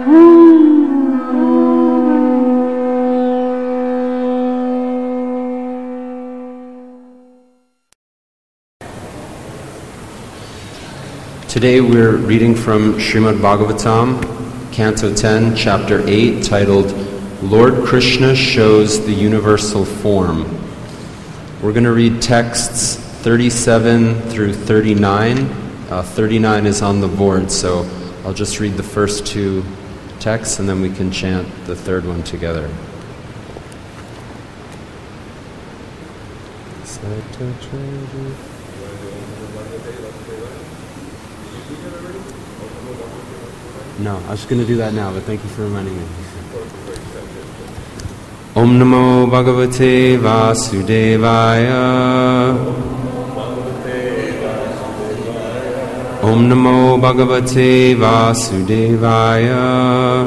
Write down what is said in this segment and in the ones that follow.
Today we're reading from Srimad Bhagavatam, Canto 10, Chapter 8, titled, Lord Krishna Shows the Universal Form. We're going to read texts 37 through 39. 39 is on the board, so I'll just read the first two texts and then we can chant the third one together. No, I was going to do that now, but thank you for reminding me. Om Namo Bhagavate Vasudevaya. Om Namo Bhagavate Vasudevaya.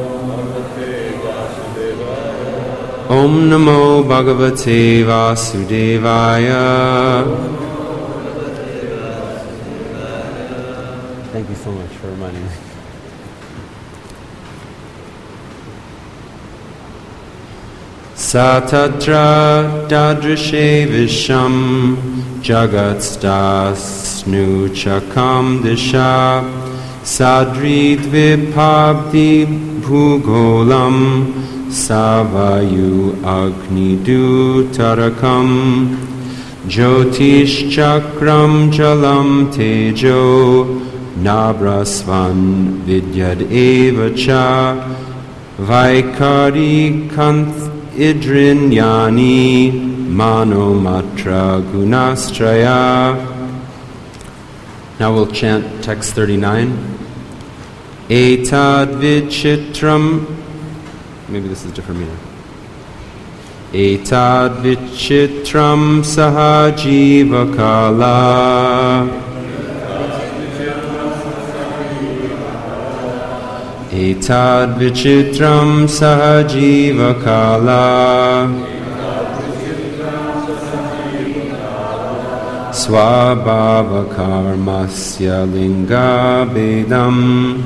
Om Namo Bhagavate Vasudevaya. Thank you so much for reminding me. Satatra dadrishe visham jagatstasnu chakam disha sadrid vipabdi bhugolam savayu agnidu tarakam jyotish chakram jalam tejo nabrasvan vidyad evacha vaikari kanth Idrinyani Manomatra Gunastraya. Now we'll chant text 39. Etad vichitram. Maybe this is different meaning. Etad vichitram sahajivakala. Etad vichitram sahajivakala swabhavakarmasya linga bedam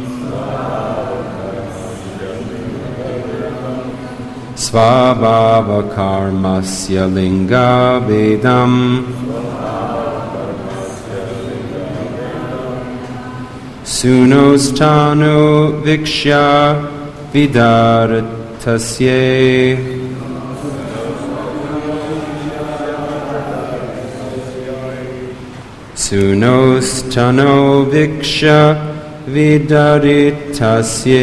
swabhavakarmasya linga bedam Sunostano vikshya vidaratasye Sunostano vikshya vidaritasye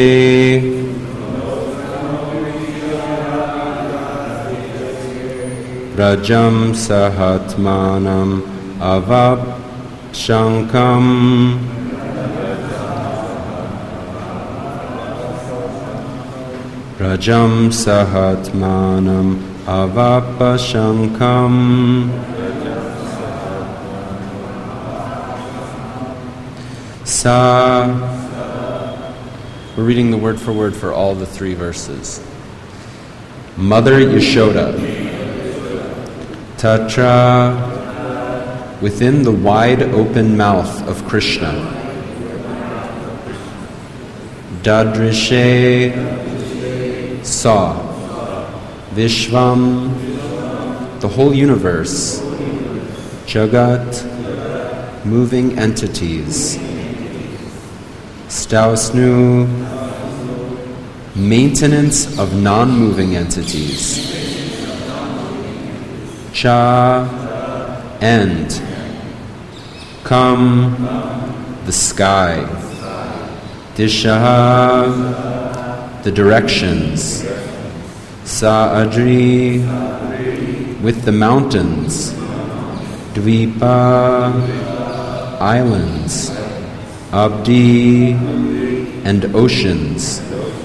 Rajam sahatmanam avapshankam Rajam sahatmanam avapashankam. Sa. We're reading the word for all the three verses. Mother Yashoda. Tatra. Within the wide open mouth of Krishna. Dadrishe. Saw Vishvam, the whole universe, Jagat, moving entities, Stausnu, maintenance of non-moving entities, Cha, end, Kam, the sky, Disha, the directions, Sa'adri, with the mountains, Dvipa, islands, Abdi, and oceans,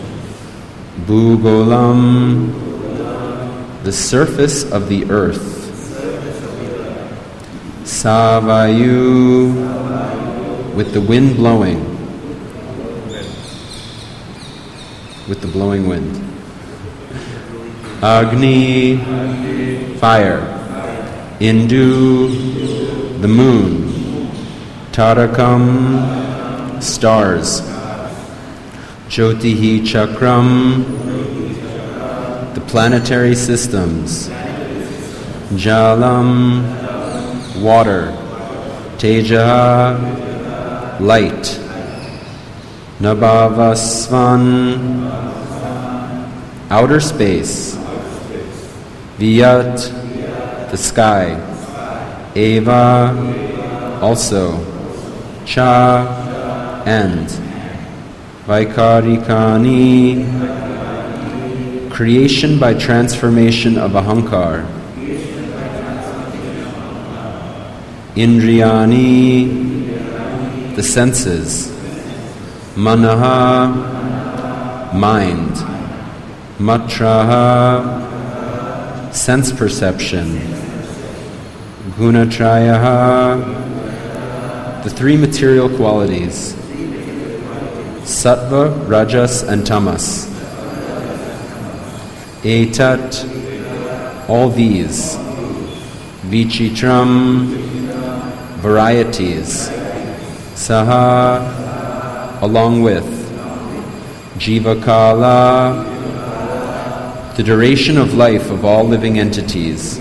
Bhugolam, the surface of the earth, Savayu, with the wind blowing, with the blowing wind. Agni, fire. Indu, the moon. Tarakam, stars. Jyotihi Chakram, the planetary systems. Jalam, water. Teja, light. Nabhavasvan, outer space. Viyat, the sky. Eva, also. Cha, and. Vaikarikani, creation by transformation of ahankar. Indriyani, the senses. Manaha, mind. Matraha, sense perception. Gunatrayaha, the three material qualities. Sattva, Rajas, and Tamas. Etat, all these. Vichitram, varieties. Saha, along with. Jivakala, the duration of life of all living entities.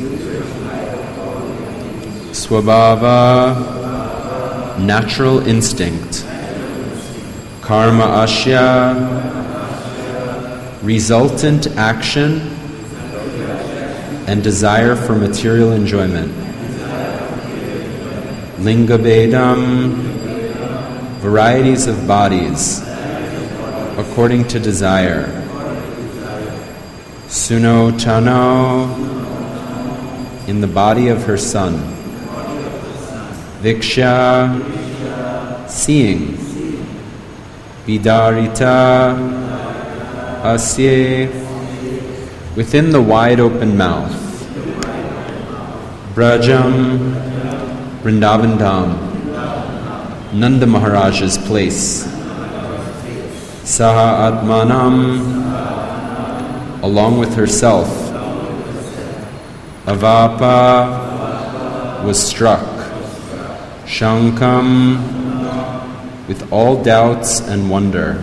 Swabhava, natural instinct. Karma Ashya, resultant action and desire for material enjoyment. Linga Bedam, varieties of bodies according to desire. Suno Tano, in the body of her son. Viksha, seeing. Vidarita, asye, within the wide open mouth. Brajam, Vrindavan Dham, Nanda Maharaj's place. Saha Atmanam, along with herself. Avapa, was struck. Shankam, with all doubts and wonder.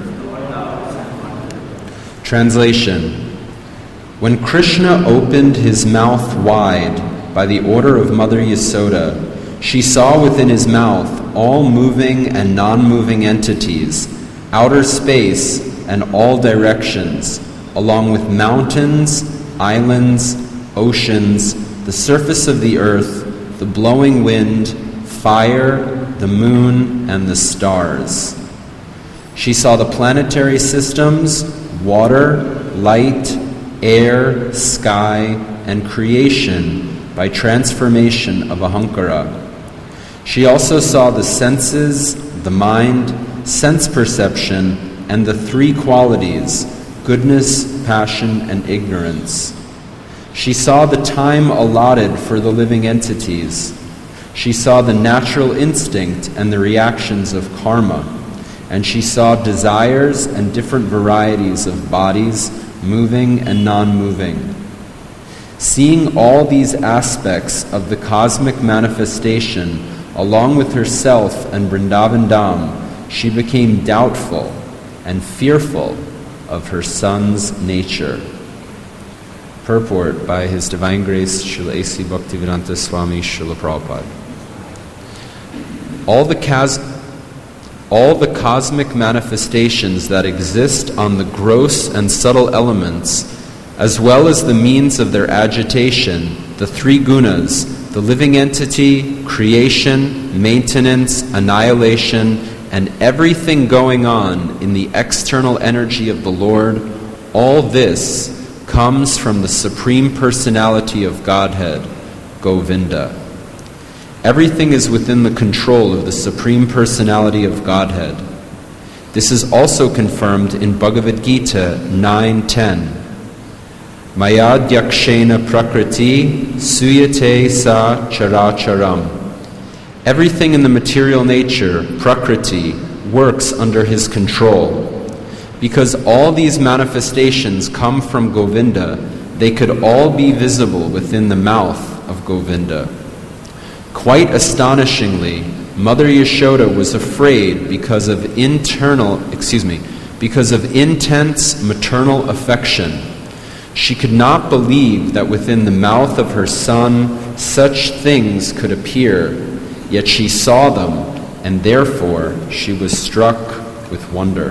Translation. When Krishna opened his mouth wide by the order of Mother Yasoda, she saw within his mouth all moving and non-moving entities, outer space and all directions, along with mountains, islands, oceans, the surface of the earth, the blowing wind, fire, the moon, and the stars. She saw the planetary systems, water, light, air, sky, and creation by transformation of ahankara. She also saw the senses, the mind, sense perception, and the three qualities, goodness, passion, and ignorance. She saw the time allotted for the living entities. She saw the natural instinct and the reactions of karma, and she saw desires and different varieties of bodies, moving and non-moving. Seeing all these aspects of the cosmic manifestation, along with herself and Vrindavan Dham, she became doubtful and fearful of her son's nature. Purport by His Divine Grace Srila A.C. Bhaktivedanta Swami Srila Prabhupada. All the cosmic manifestations that exist on the gross and subtle elements, as well as the means of their agitation, the three gunas, the living entity, creation, maintenance, annihilation, and everything going on in the external energy of the Lord, all this comes from the Supreme Personality of Godhead, Govinda. Everything is within the control of the Supreme Personality of Godhead. This is also confirmed in Bhagavad Gita 9:10. Mayadhyakshena prakriti suyate sa characharam. Everything in the material nature, prakriti, works under his control. Because all these manifestations come from Govinda, they could all be visible within the mouth of Govinda. Quite astonishingly, Mother Yashoda was afraid because because of intense maternal affection. She could not believe that within the mouth of her son such things could appear, yet she saw them, and therefore she was struck with wonder.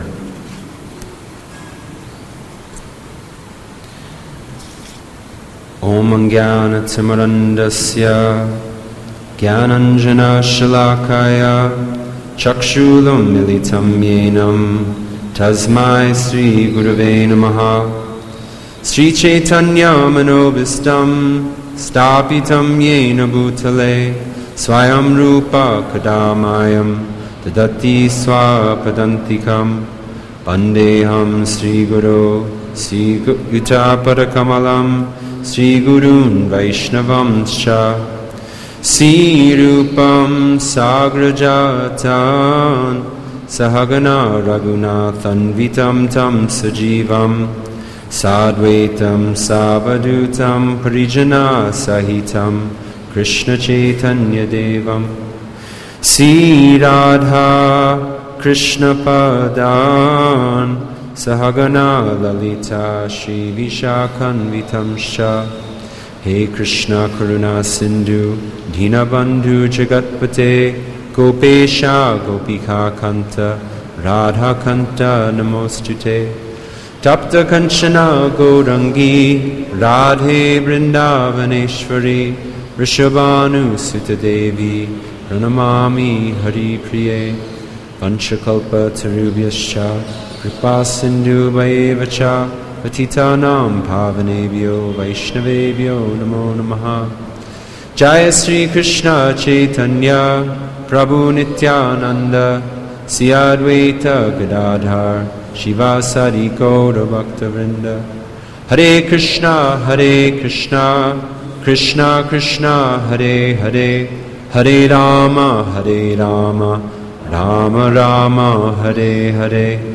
Om Jnana Timirandasya Jnananjana Shalakaya Chakshulam Militam Yenam Tasmai Sri Gurave Namaha. Sri Chaitanya Manobhistam Stapitam Yena Bhutale Swayam Rupa Kadamayam Tadati Swapadantikam Bandeham Sri Guru Sri Yuta Sri Gurun Vaishnavam Cha Sri Rupam Sagrajatan Sahagana Raghunathan Vitam Tam Sajivam Sadvaitam Savadutam Parijana Sahitam Krishna Chaitanya Devam Sri Radha Krishna Padan Sahagana Lalita Shri Vishakhanvitam Sha. He Krishna Karuna Sindhu Dinabandhu Jagatpate Gopesha Gopika Kanta Radha Kanta Namostute Tapta Kanchana Gaurangi Radhe Vrindavaneshwari Rishabhanu Sutta Devi Pranamami Hari Priye Panchakalpa Tarubhyascha Kripa Sindhu Vaevacha Patitanam Pavanebhyo Vaishnavebhyo Namo Namaha. Jaya Sri Krishna Chaitanya Prabhu Nityananda Sri Advaita Gadadhar Shivasari Gaura Bhakta Vrinda. Hare Krishna Krishna Krishna Hare Hare Hare Rama Rama Rama Hare Hare.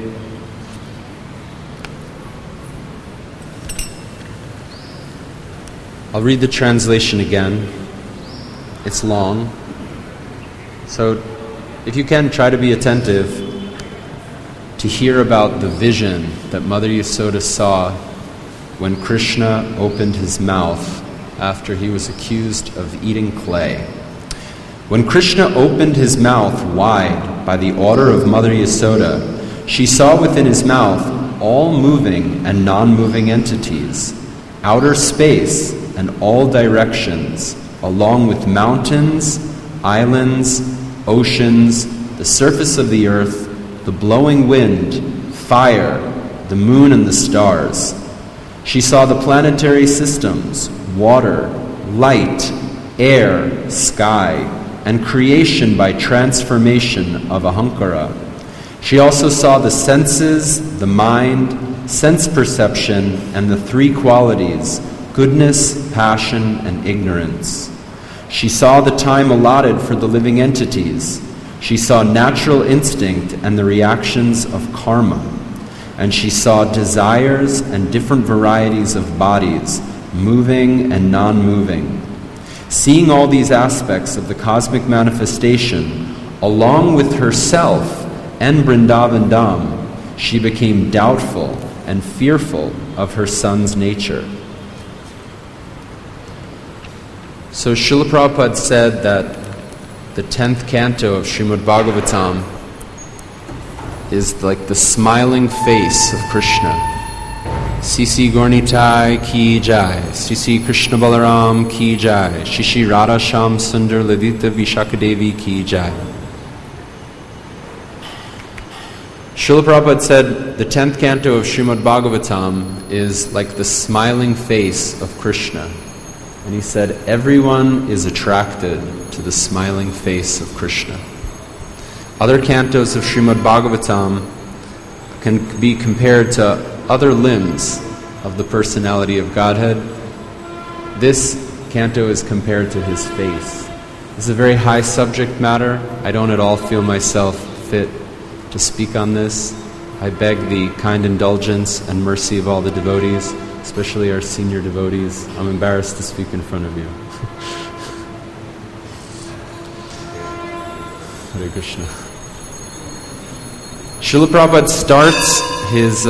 I'll read the translation again. It's long. So if you can, try to be attentive to hear about the vision that Mother Yasoda saw when Krishna opened his mouth after he was accused of eating clay. When Krishna opened his mouth wide by the order of Mother Yasoda, she saw within his mouth all moving and non-moving entities, outer space and all directions, along with mountains, islands, oceans, the surface of the earth, the blowing wind, fire, the moon and the stars. She saw the planetary systems, water, light, air, sky, and creation by transformation of Ahankara. She also saw the senses, the mind, sense perception, and the three qualities, goodness, passion, and ignorance. She saw the time allotted for the living entities. She saw natural instinct and the reactions of karma. And she saw desires and different varieties of bodies, moving and non-moving. Seeing all these aspects of the cosmic manifestation, along with herself and Vrindavan Dham, she became doubtful and fearful of her son's nature. So Srila Prabhupada said that the 10th canto of Srimad Bhagavatam is like the smiling face of Krishna. Sisi Gornitai ki jai, Sisi Krishna Balaram ki jai, Shishi Radha Sham Sundar Ladita Vishakadevi ki jai. Srila Prabhupada said the 10th canto of Srimad Bhagavatam is like the smiling face of Krishna. And he said, everyone is attracted to the smiling face of Krishna. Other cantos of Srimad Bhagavatam can be compared to other limbs of the personality of Godhead. This canto is compared to his face. This is a very high subject matter. I don't at all feel myself fit to speak on this. I beg the kind indulgence and mercy of all the devotees, especially our senior devotees. I'm embarrassed to speak in front of you. Hare Krishna. Srila Prabhupada starts his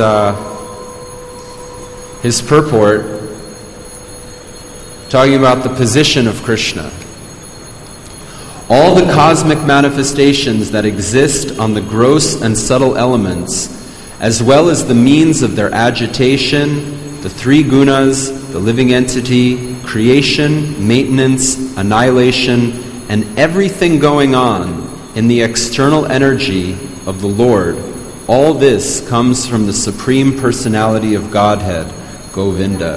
purport, talking about the position of Krishna. All the cosmic manifestations that exist on the gross and subtle elements, as well as the means of their agitation, the three gunas, the living entity, creation, maintenance, annihilation, and everything going on in the external energy of the Lord, all this comes from the Supreme Personality of Godhead, Govinda.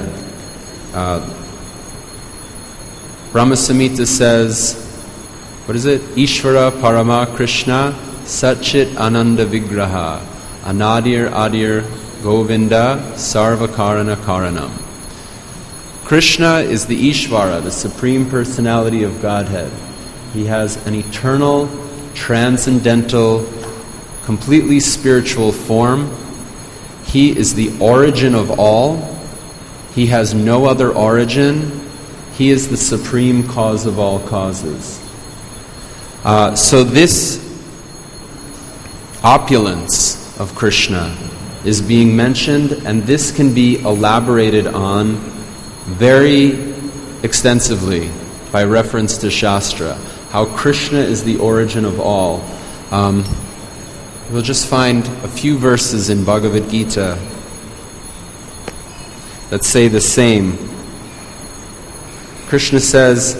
Brahma Samhita says, what is it? Ishvara Parama Krishna Satchit Ananda Vigraha Anadir Adir Govinda Sarvakarana Karanam. Krishna is the Ishvara, the Supreme Personality of Godhead. He has an eternal, transcendental, completely spiritual form. He is the origin of all. He has no other origin. He is the supreme cause of all causes. So this opulence of Krishna is being mentioned, and this can be elaborated on very extensively by reference to Shastra, how Krishna is the origin of all. We'll just find a few verses in Bhagavad Gita that say the same. Krishna says,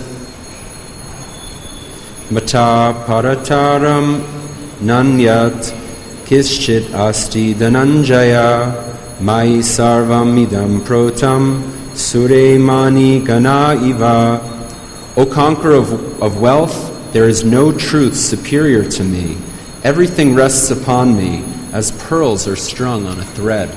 Mata parataram nanyat kischit asti dhananjaya mai sarvam idam protam suremani gana iva. O conqueror of wealth, there is no truth superior to me. Everything rests upon me as pearls are strung on a thread.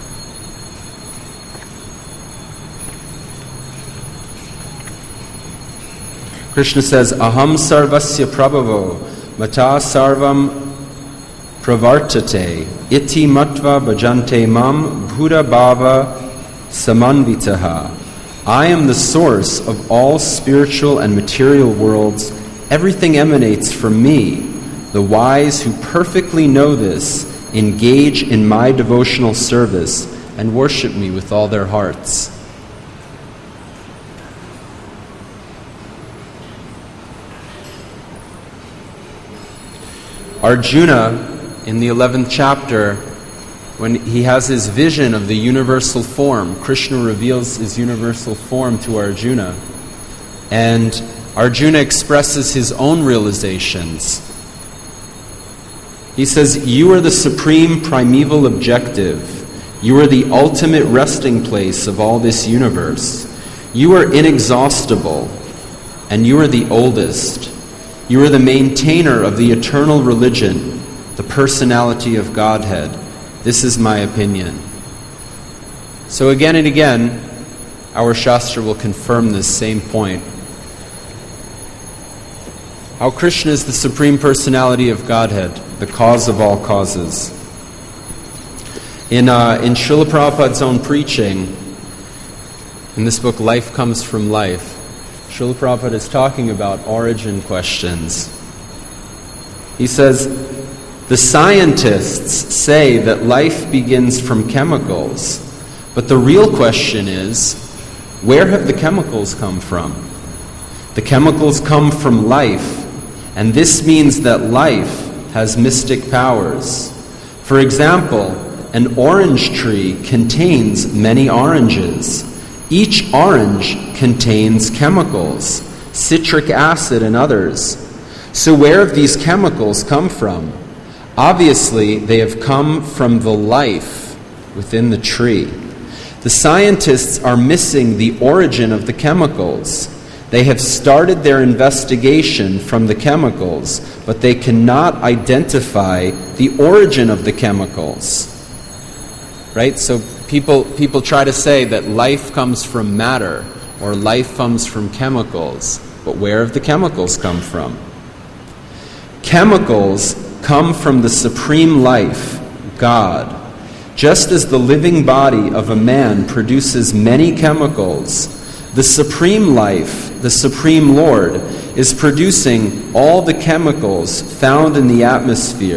Krishna says, Aham sarvasya prabhavo mata sarvam pravartate iti matva bhajante mam bhuta bhava samanvitaha. I am the source of all spiritual and material worlds. Everything emanates from me. The wise who perfectly know this engage in my devotional service and worship me with all their hearts. Arjuna, in the 11th chapter, when he has his vision of the universal form, Krishna reveals his universal form to Arjuna. And Arjuna expresses his own realizations. He says, you are the supreme primeval objective. You are the ultimate resting place of all this universe. You are inexhaustible, and you are the oldest. You are the maintainer of the eternal religion, the personality of Godhead. This is my opinion. So again and again, our Shastra will confirm this same point. How Krishna is the Supreme Personality of Godhead, the cause of all causes. In Srila Prabhupada's own preaching, in this book, Life Comes from Life, Srila Prabhupada is talking about origin questions. He says, the scientists say that life begins from chemicals, but the real question is, where have the chemicals come from? The chemicals come from life, and this means that life has mystic powers. For example, an orange tree contains many oranges. Each orange contains chemicals, citric acid and others. So where have these chemicals come from? Obviously, they have come from the life within the tree. The scientists are missing the origin of the chemicals. They have started their investigation from the chemicals, but they cannot identify the origin of the chemicals. Right? So people try to say that life comes from matter or life comes from chemicals, but where have the chemicals come from? Chemicals come from the supreme life, God. Just as the living body of a man produces many chemicals, the supreme life, the supreme Lord, is producing all the chemicals found in the atmosphere,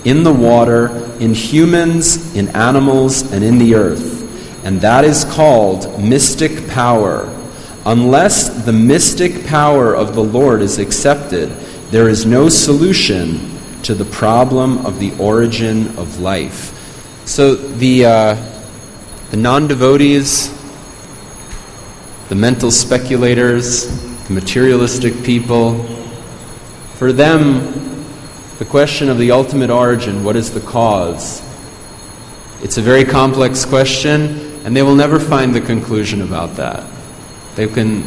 in the water, in humans, in animals, and in the earth. And that is called mystic power. Unless the mystic power of the Lord is accepted, there is no solution to the problem of the origin of life. So the non-devotees, the mental speculators, the materialistic people, for them, the question of the ultimate origin, what is the cause? It's a very complex question, and they will never find the conclusion about that. They can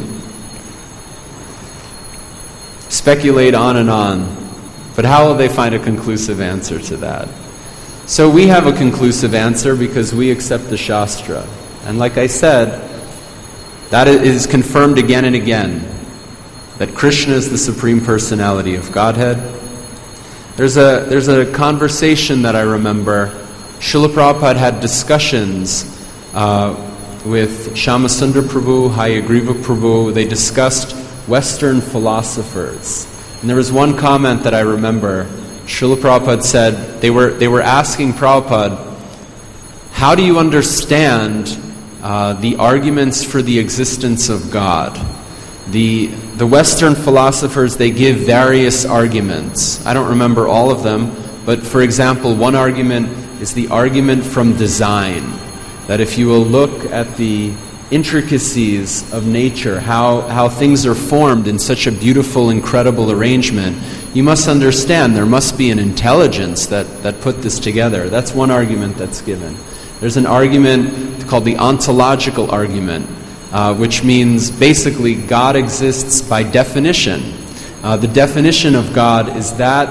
speculate on and on, but how will they find a conclusive answer to that? So we have a conclusive answer because we accept the Shastra. And like I said, that is confirmed again and again, that Krishna is the Supreme Personality of Godhead. There's a conversation that I remember. Srila Prabhupada had discussions with Shyamasundar Prabhu, Hayagriva Prabhu. They discussed Western philosophers. And there was one comment that I remember. Srila Prabhupada said, they were asking Prabhupada, how do you understand the arguments for the existence of God? The Western philosophers, they give various arguments. I don't remember all of them, but for example, one argument is the argument from design. That if you will look at the intricacies of nature, how things are formed in such a beautiful, incredible arrangement, you must understand there must be an intelligence that put this together. That's one argument that's given. There's an argument called the ontological argument, which means basically God exists by definition. The definition of God is that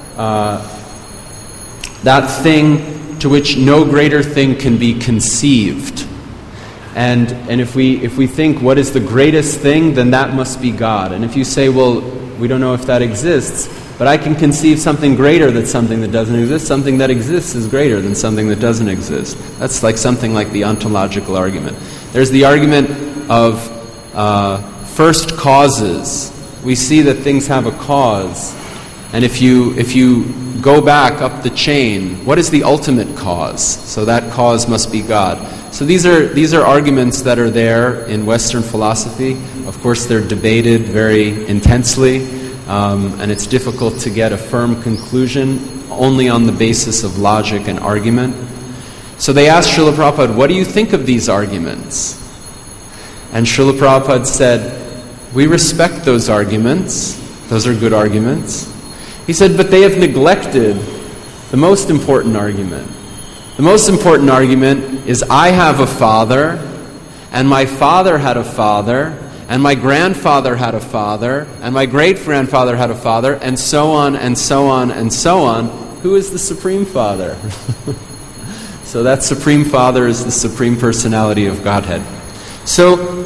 thing to which no greater thing can be conceived. And if we think what is the greatest thing, then that must be God. And if you say, well, we don't know if that exists, but I can conceive something greater than something that doesn't exist, something that exists is greater than something that doesn't exist. That's like something like the ontological argument. There's the argument of first causes. We see that things have a cause. And if you go back up the chain, what is the ultimate cause? So that cause must be God. So these are arguments that are there in Western philosophy. Of course, they're debated very intensely, and it's difficult to get a firm conclusion only on the basis of logic and argument. So they asked Srila Prabhupada, what do you think of these arguments? And Srila Prabhupada said, we respect those arguments. Those are good arguments. He said, but they have neglected the most important argument. The most important argument is I have a father, and my father had a father, and my grandfather had a father, and my great-grandfather had a father, and so on, and so on, and so on. Who is the Supreme Father? So that Supreme Father is the Supreme Personality of Godhead. So,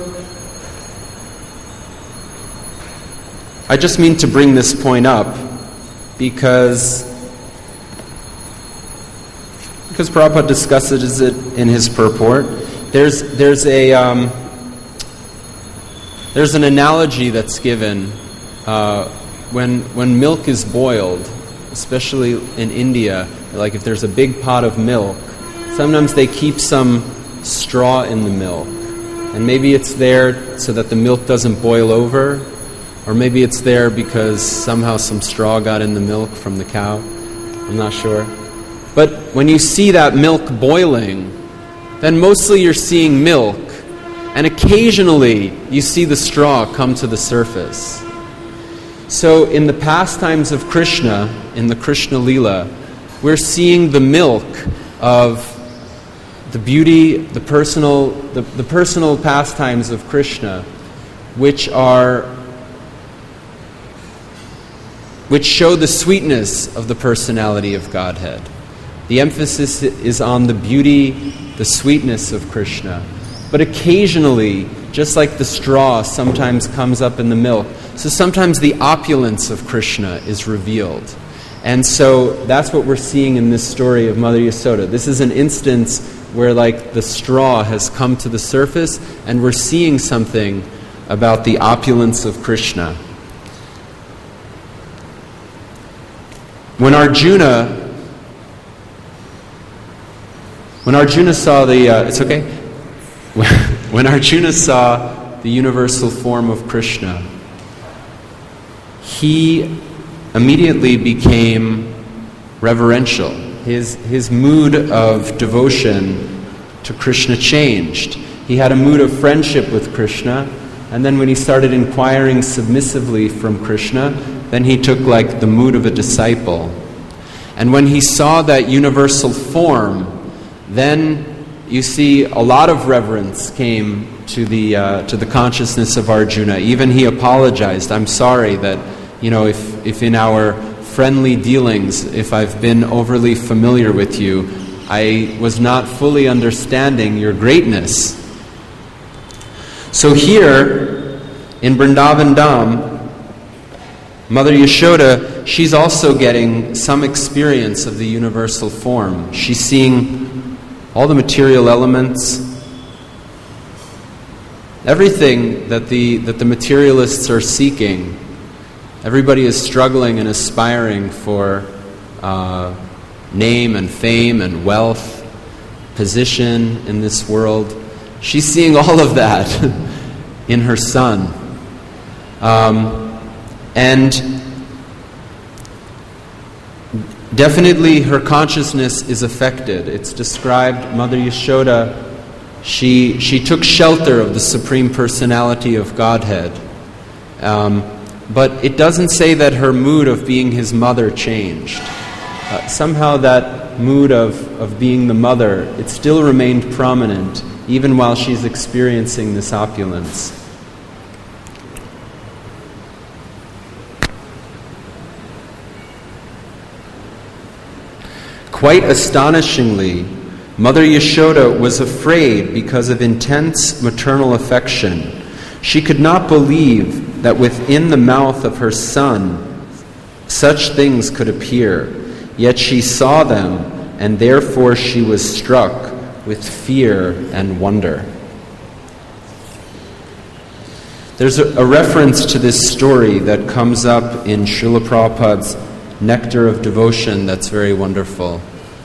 I just mean to bring this point up because Prabhupada discusses it in his purport. There's an analogy that's given when milk is boiled, especially in India. Like if there's a big pot of milk, sometimes they keep some straw in the milk, and maybe it's there so that the milk doesn't boil over, or maybe it's there because somehow some straw got in the milk from the cow. I'm not sure. But when you see that milk boiling, then mostly you're seeing milk, and occasionally you see the straw come to the surface. So in the pastimes of Krishna, in the Krishna Lila, we're seeing the milk of the beauty, the personal pastimes of Krishna, which show the sweetness of the personality of Godhead. The emphasis is on the beauty, the sweetness of Krishna. But occasionally, just like the straw sometimes comes up in the milk, so sometimes the opulence of Krishna is revealed. And so that's what we're seeing in this story of Mother Yasoda. This is an instance where like the straw has come to the surface, and we're seeing something about the opulence of Krishna. When Arjuna When Arjuna saw When Arjuna saw the universal form of Krishna, he immediately became reverential. His mood of devotion to Krishna changed. He had a mood of friendship with Krishna, and then when he started inquiring submissively from Krishna, then he took like the mood of a disciple. And when he saw that universal form, then you see a lot of reverence came to the consciousness of Arjuna. Even he apologized. I'm sorry that, if in our friendly dealings, if I've been overly familiar with you, I was not fully understanding your greatness. So here, in Vrindavan Dham, Mother Yashoda, she's also getting some experience of the universal form. She's seeing all the material elements, everything that the materialists are seeking. Everybody is struggling and aspiring for name and fame and wealth, position in this world. She's seeing all of that in her son. And definitely her consciousness is affected. It's described, Mother Yashoda, she took shelter of the Supreme Personality of Godhead. But it doesn't say that her mood of being his mother changed. Somehow that mood of being the mother, it still remained prominent, even while she's experiencing this opulence. Quite astonishingly, Mother Yashoda was afraid because of intense maternal affection. She could not believe that within the mouth of her son such things could appear. Yet she saw them, and therefore she was struck with fear and wonder. There's a reference to this story that comes up in Srila Prabhupada's Nectar of Devotion that's very wonderful.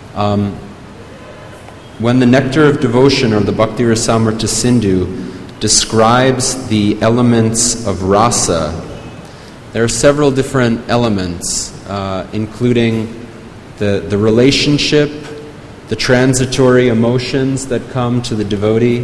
When the Nectar of Devotion, or the Bhakti Rasamrita Sindhu, describes the elements of rasa, there are several different elements, including the relationship, the transitory emotions that come to the devotee,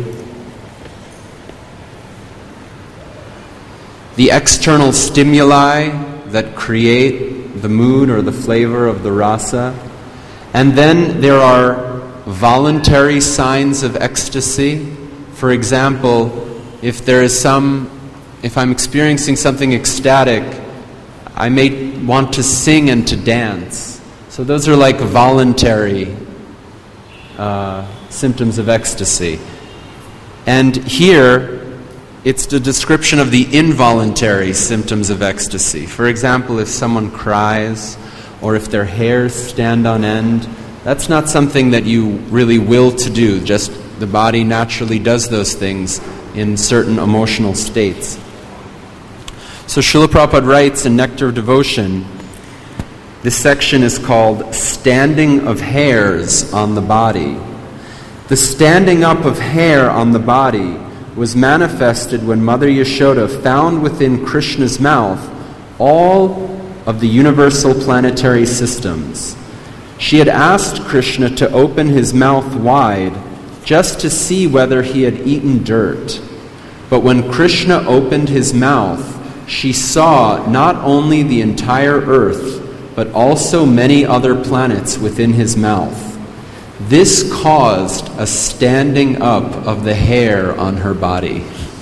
the external stimuli that create the mood or the flavor of the rasa, and then there are voluntary signs of ecstasy. For example, if I'm experiencing something ecstatic, I may want to sing and to dance. So those are like voluntary symptoms of ecstasy. And here, it's the description of the involuntary symptoms of ecstasy. For example, if someone cries, or if their hairs stand on end, that's not something that you really will to do. Just the body naturally does those things in certain emotional states. So Srila Prabhupada writes in Nectar of Devotion, this section is called Standing of Hairs on the Body. The standing up of hair on the body was manifested when Mother Yashoda found within Krishna's mouth all of the universal planetary systems. She had asked Krishna to open his mouth wide just to see whether he had eaten dirt. But when Krishna opened his mouth, she saw not only the entire earth, but also many other planets within his mouth. This caused a standing up of the hair on her body.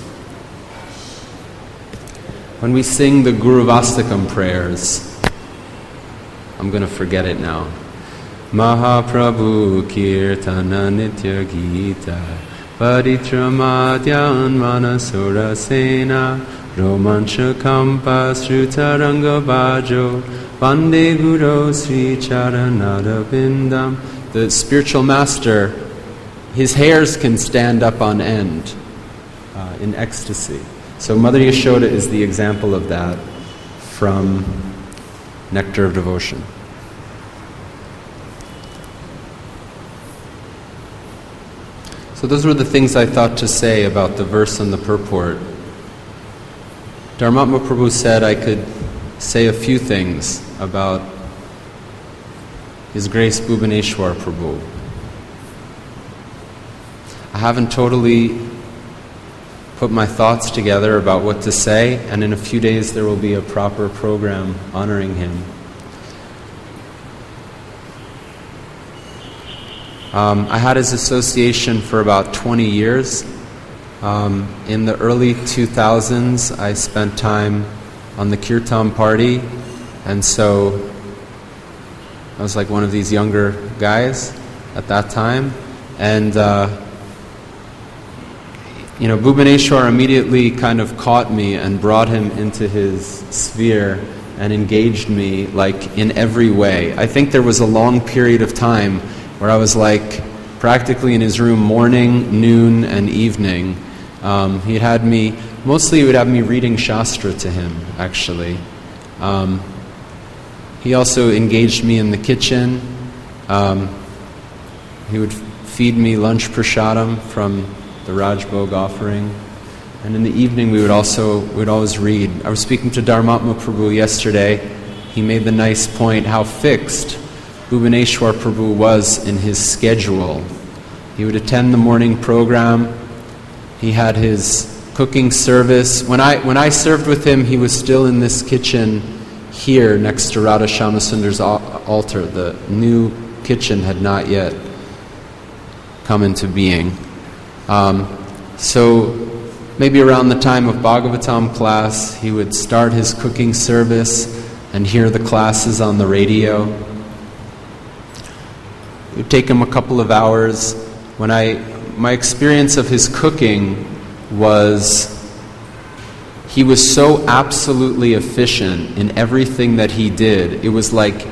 When we sing the Guru Vastakam prayers, I'm going to forget it now. Mahaprabhu Kirtana Nitya Gita Paritramadyan Manasura Sena Romancha Kampa Srutaranga Bhajo Vande Guru Sri Charanara Vindam. The spiritual master, his hairs can stand up on end in ecstasy. So Mother Yashoda is the example of that from Nectar of Devotion. So those were the things I thought to say about the verse and the purport. Dharmatma Prabhu said I could say a few things about His Grace Bhubaneswar Prabhu. I haven't totally put my thoughts together about what to say, and in a few days there will be a proper program honoring him. I had his association for about 20 years. In the early 2000s, I spent time on the Kirtan party, and so I was like one of these younger guys at that time. And Bhubaneswar immediately kind of caught me and brought him into his sphere and engaged me like in every way. I think there was a long period of time where I was like practically in his room morning, noon, and evening. He would have me reading Shastra to him, actually. He also engaged me in the kitchen. He would feed me lunch prasadam from the Rajbhog offering. And in the evening we'd always read. I was speaking to Dharmatma Prabhu yesterday. He made the nice point how fixed Bhubaneswar Prabhu was in his schedule. He would attend the morning program. He had his cooking service. When I served with him, he was still in this kitchen here next to Radha Shamasundar's altar. The new kitchen had not yet come into being. So maybe around the time of Bhagavatam class, he would start his cooking service and hear the classes on the radio. It would take him a couple of hours. My experience of his cooking was he was so absolutely efficient in everything that he did. It was like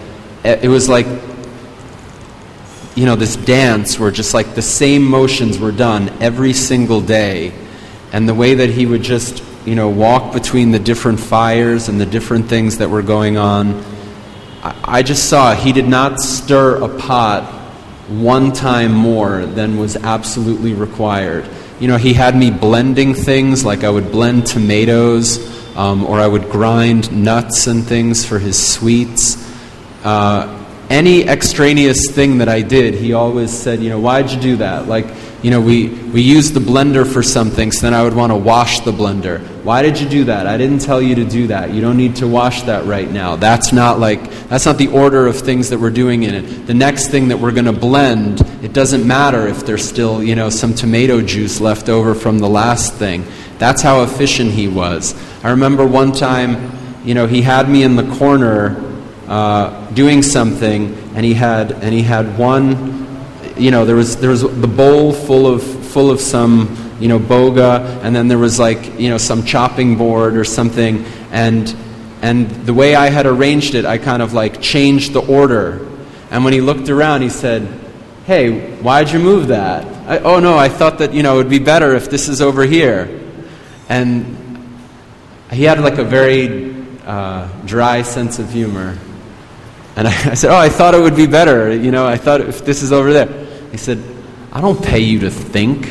this dance where just like the same motions were done every single day. And the way that he would just, walk between the different fires and the different things that were going on, I just saw he did not stir a pot one time more than was absolutely required. He had me blending things, like I would blend tomatoes, or I would grind nuts and things for his sweets. Any extraneous thing that I did, he always said, why'd you do that? We used the blender for something, so then I would want to wash the blender. Why did you do that? I didn't tell you to do that. You don't need to wash that right now. That's not the order of things that we're doing in it. The next thing that we're going to blend, it doesn't matter if there's still, some tomato juice left over from the last thing. That's how efficient he was. I remember one time, he had me in the corner doing something, and he had one. There was the bowl full of some boga, and then there was some chopping board or something, and the way I had arranged it, I kind of changed the order. And when he looked around, he said, "Hey, why'd you move that?" I thought that it would be better if this is over here. And he had a very dry sense of humor. And I said, I thought it would be better, I thought if this is over there. He said, "I don't pay you to think."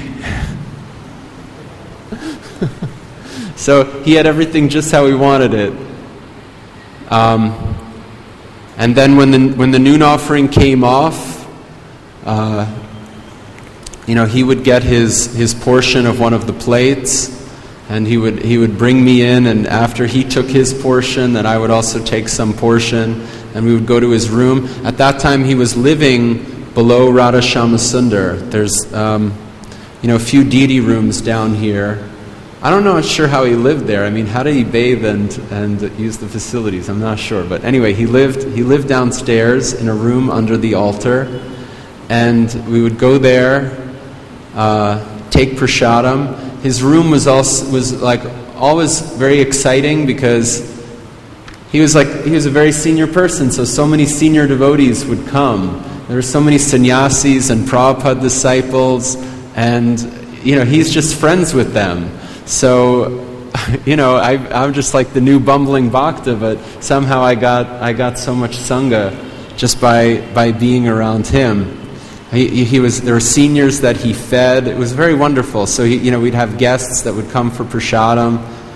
So he had everything just how he wanted it. And then when the noon offering came off, he would get his portion of one of the plates, and he would bring me in, and after he took his portion, then I would also take some portion, and we would go to his room. At that time, he was living below Radha Shamasundar. There's a few deity rooms down here. I'm not sure how he lived there. How did he bathe and use the facilities? I'm not sure. But anyway, he lived downstairs in a room under the altar, and we would go there, take prasadam. His room was always very exciting because he was a very senior person, so many senior devotees would come. There were so many sannyasis and Prabhupada disciples, and he's just friends with them. So I'm just like the new bumbling bhakta, but somehow I got so much sangha just by being around him. There were seniors that he fed. It was very wonderful. So we'd have guests that would come for prasadam.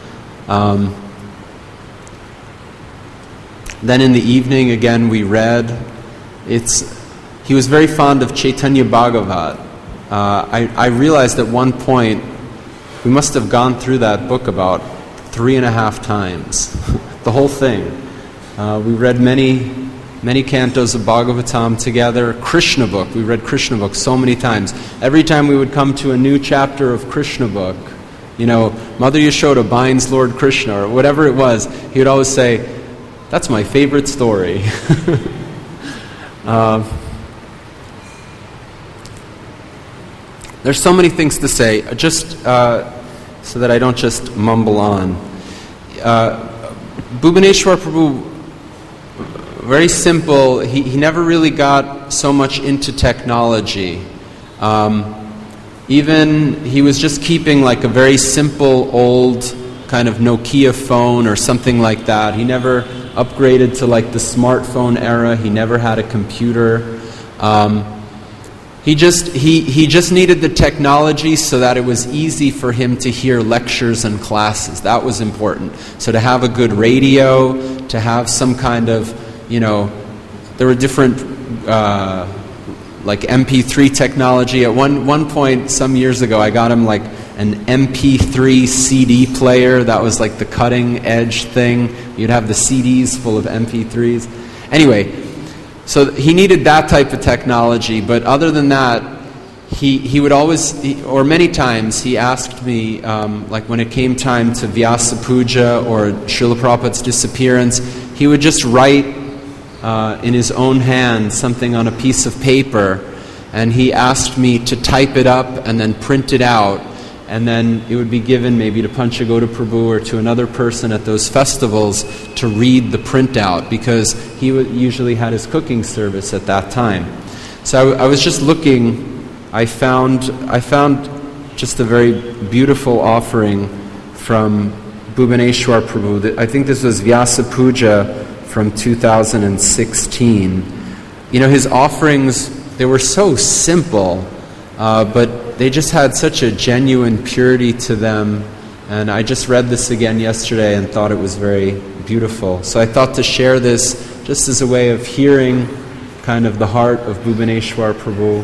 Then in the evening, again, we read. He was very fond of Chaitanya Bhagavat. I realized at one point we must have gone through that book about 3.5 times, the whole thing. We read many cantos of Bhagavatam together. Krishna book, we read Krishna book so many times. Every time we would come to a new chapter of Krishna book, Mother Yashoda binds Lord Krishna, or whatever it was, he would always say, "That's my favorite story." There's so many things to say, just so that I don't just mumble on. Bhubaneswar Prabhu, very simple. He never really got so much into technology. Even he was just keeping like a very simple old kind of Nokia phone or something like that. He never upgraded to like the smartphone era. He never had a computer. He just needed the technology so that it was easy for him to hear lectures and classes. That was important. So to have a good radio, to have some kind of, there were different like MP3 technology. At one point, some years ago, I got him like an MP3 CD player. That was like the cutting edge thing. You'd have the CDs full of MP3s. Anyway, so he needed that type of technology, but other than that, he would always, or many times, he asked me, like when it came time to Vyasa Puja or Srila Prabhupada's disappearance, he would just write in his own hand something on a piece of paper, and he asked me to type it up and then print it out, and then it would be given maybe to Panchagoda Prabhu or to another person at those festivals to read the printout, because he usually had his cooking service at that time. So I was just looking. I found just a very beautiful offering from Bhubaneswar Prabhu. I think this was Vyasa Puja from 2016. His offerings, they were so simple, but they just had such a genuine purity to them. And I just read this again yesterday and thought it was very beautiful. So I thought to share this just as a way of hearing kind of the heart of Bhubaneswar Prabhu.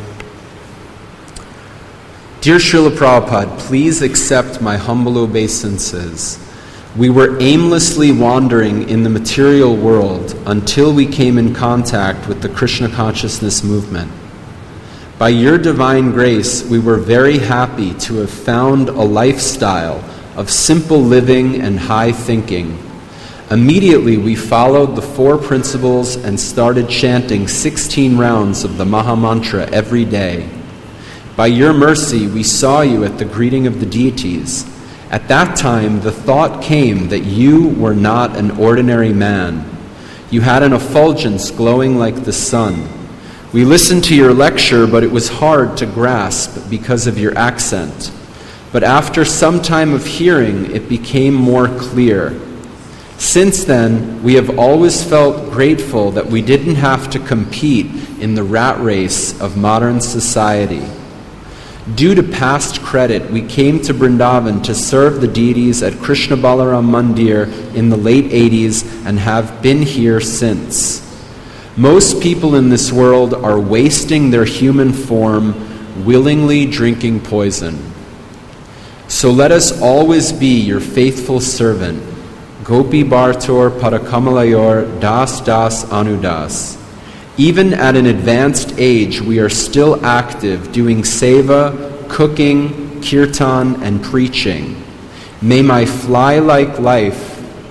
Dear Srila Prabhupada, please accept my humble obeisances. We were aimlessly wandering in the material world until we came in contact with the Krishna consciousness movement. By your divine grace, we were very happy to have found a lifestyle of simple living and high thinking. Immediately, we followed the 4 principles and started chanting 16 rounds of the Maha Mantra every day. By your mercy, we saw you at the greeting of the deities. At that time, the thought came that you were not an ordinary man. You had an effulgence glowing like the sun. We listened to your lecture, but it was hard to grasp because of your accent. But after some time of hearing, it became more clear. Since then, we have always felt grateful that we didn't have to compete in the rat race of modern society. Due to past credit, we came to Vrindavan to serve the deities at Krishna Balaram Mandir in the late 80s and have been here since. Most people in this world are wasting their human form, willingly drinking poison. So let us always be your faithful servant. Gopi Bhartor Parakamalayor Das Das Anudas. Even at an advanced age, we are still active, doing seva, cooking, kirtan, and preaching. May my fly-like life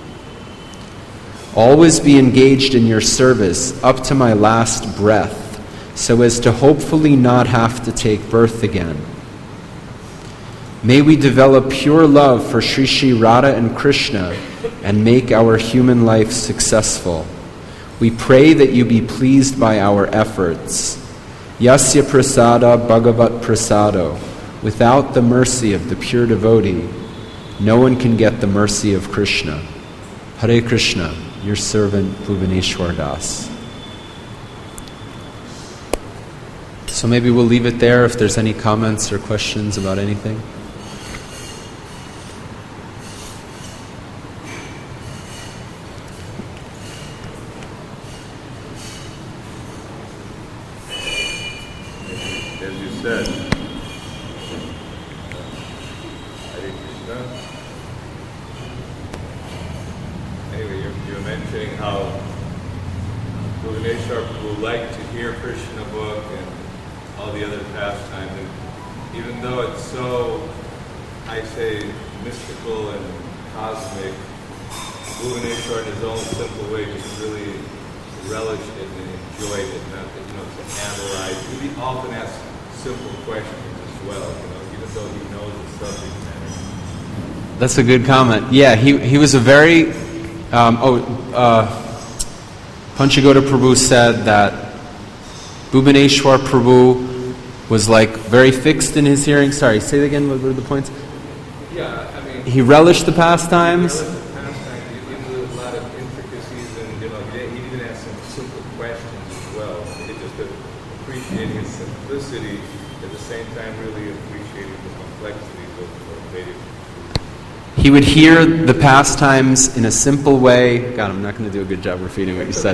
always be engaged in your service up to my last breath, so as to hopefully not have to take birth again. May we develop pure love for Sri Sri Radha and Krishna and make our human life successful. We pray that you be pleased by our efforts. Yasya prasada bhagavat prasado. Without the mercy of the pure devotee, no one can get the mercy of Krishna. Hare Krishna, your servant Bhubaneswar Das. So maybe we'll leave it there if there's any comments or questions about anything. As you said, Hare Krishna. Anyway, you're mentioning how Bhuvaneshwar would like to hear Krishna book and all the other pastimes, and even though it's so, I say, mystical and cosmic, Bhuvaneshwar in his own simple way just really relished it and enjoyed it, not to analyze. He often asks simple questions as well, even though he knows the subject matter. That's a good comment. Yeah, he was a very... Panchagoda Prabhu said that Bhuvaneshwar Prabhu was like very fixed in his hearing. Sorry, say it again. What were the points? Yeah, I mean... He relished the pastimes. He knew a lot of intricacies, and he even asked some simple questions as well. He just appreciating his simplicity, at the same time really appreciating the complexities of Vedic. He would hear the pastimes in a simple way. God, I'm not going to do a good job repeating what you said.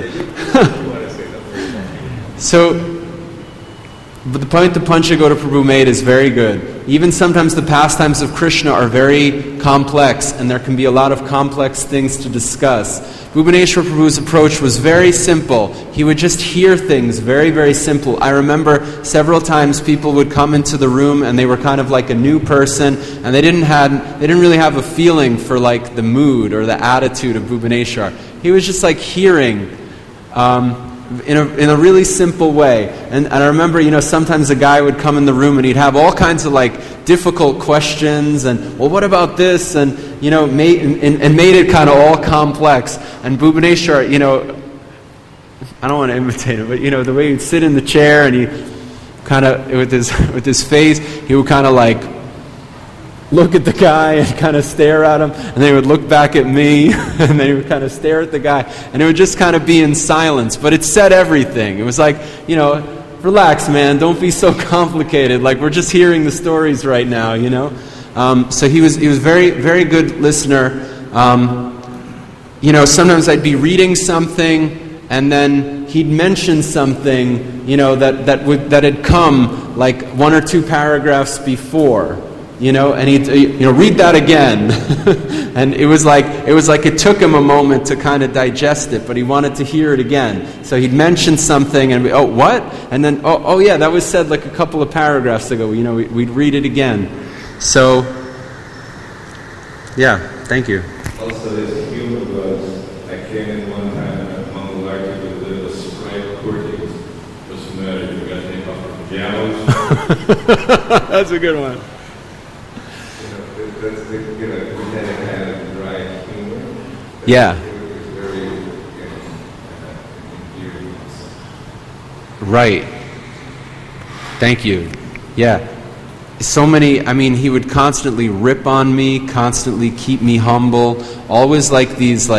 But the point the Panchagoda Prabhu made is very good. Even sometimes the pastimes of Krishna are very complex, and there can be a lot of complex things to discuss. Bhuvaneshwar Prabhu's approach was very simple. He would just hear things very, very simple. I remember several times people would come into the room and they were kind of like a new person, and they didn't really have a feeling for like the mood or the attitude of Bhuvaneshwar. He was just like hearing in a really simple way. And I remember, sometimes a guy would come in the room and he'd have all kinds of like difficult questions and, well, what about this? And, made it kind of all complex. And Bhuvaneshwar, I don't want to imitate him, but, the way he'd sit in the chair and he kind of, with his face, he would kind of like look at the guy and kind of stare at him, and they would look back at me, and they would kind of stare at the guy, and it would just kind of be in silence, but it said everything. It was like, relax, man, don't be so complicated, like we're just hearing the stories right now, So he was very, very good listener. Sometimes I'd be reading something, and then he'd mention something, that had come like one or two paragraphs before. And he'd read that again, and it was like it took him a moment to kind of digest it, but he wanted to hear it again. So he'd mention something, and what? And then oh yeah, that was said like a couple of paragraphs ago. We'd read it again. So yeah, thank you. Also, there's a humor buzz. I came in one time and Mangalarti with a little Sprite Cortez. What's the matter? You got to take off your pajamas? That's a good one. We had a kind of dry humor. Yeah. It was very endearing. Right. Thank you. Yeah. So many, he would constantly rip on me, constantly keep me humble, always like these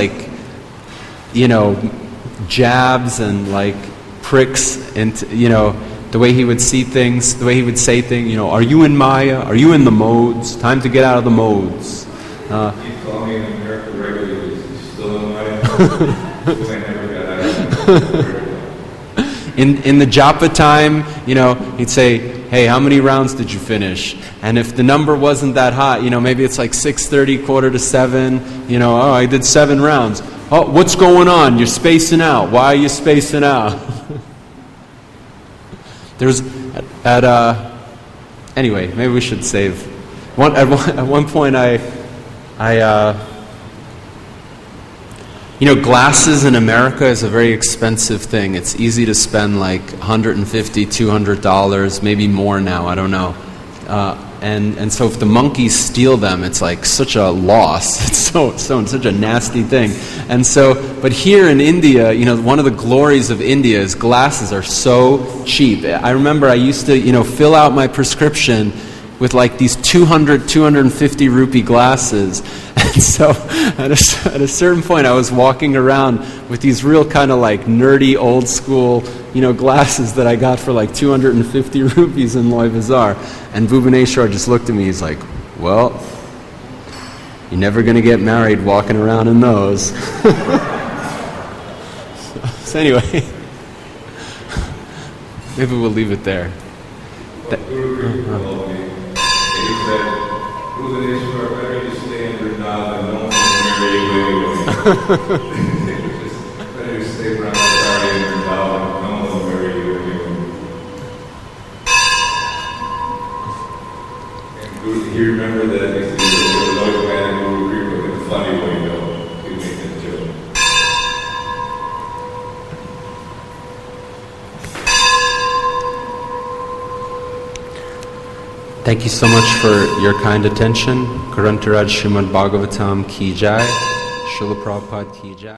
jabs and like pricks into, the way he would see things, the way he would say things, are you in Maya? Are you in the modes? Time to get out of the modes. You call me in America regularly, he's still in Maya? I never got out of it. In the japa time, he'd say, hey, how many rounds did you finish? And if the number wasn't that high, maybe it's like 6:30, 6:45, I did 7 rounds. Oh, what's going on? You're spacing out. Why are you spacing out? There's anyway, maybe we should save. At one point, glasses in America is a very expensive thing. It's easy to spend like $150, $200, maybe more now. I don't know. And so if the monkeys steal them, it's like such a loss. It's such a nasty thing. And so, but here in India, one of the glories of India is glasses are so cheap. I remember I used to, fill out my prescription with like these 250 rupee glasses. And so at a certain point I was walking around with these real kind of like nerdy old school, glasses that I got for like 250 rupees in Loy Bazaar. And Bhubaneswar just looked at me, he's like, well, you're never going to get married walking around in those. So anyway, maybe we'll leave it there. Guru told me, and he said, Bhubaneswar, better you stay in Vrindavan, no one will marry you anyway. Better you stay around in Vrindavan, no one will marry you anyway. And Guru, he remembered that, he said, the Lord man and Guru Kripa in a funny way, though. He made that joke. Thank you so much for your kind attention. Grantaraj Srimad Bhagavatam Ki Jai. Srila Prabhupada Ki Jai.